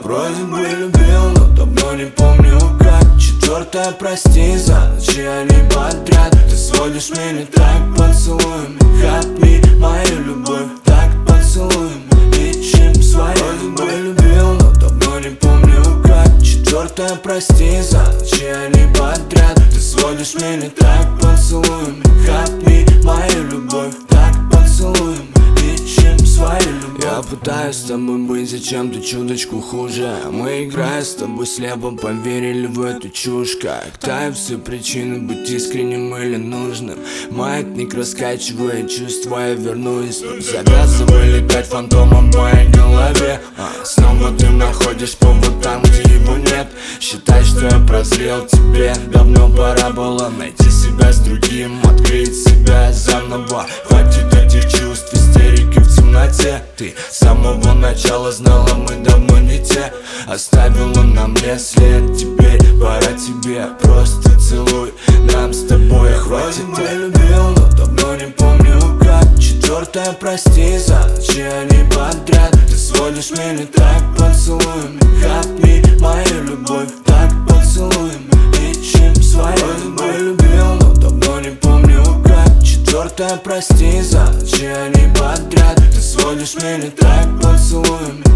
Вроде бы любил, но давно не помню как. Четвертая, прости за ночи, они подряд. Ты сводишь меня так поцелуем. Хапни мою любовь, так поцелуем. Ищем свои. Вроде бы любил, но давно не помню как. Четвертая, прости за ночи, они подряд. Ты сводишь меня так поцелуем. Хапни мою любовь, так поцелуем. Ищем свою любовь. Я пытаюсь с тобой быть, зачем ты чуточку хуже. Мы, играя с тобой слепо, поверили в эту чушь. Как тают все причины быть искренним или нужным. Маятник раскачивает чувства, я вернусь. Завязывай летать фантомом в моей голове. Снова ты находишь повод там, где его нет. Считай, что я прозрел, тебе давно пора было найти себя с другим, открыть себя заново. Хватит этих чувств, истерики в темноте. Ты с самого начала знала, мы давно не те. Оставила нам след, теперь пора тебе. Просто целуй, нам с тобой хватит. Я любил, но давно не помню как. Четвертая, прости за ночи, они подряд. Ты сводишь меня так поцелуем. Хапни мою любовь, так поцелуем. Ищем свою. Вроде бы любил, но давно не помню как. Четвертая, прости за ночи, они подряд. Ты сводишь меня так поцелуем.